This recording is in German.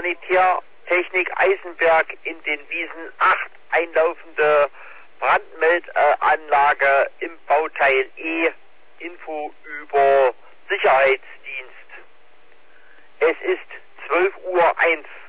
Sanitärtechnik Eisenberg in den Wiesen 8 einlaufende Brandmeldanlage im Bauteil E. Info über Sicherheitsdienst. Es ist 12:01 Uhr.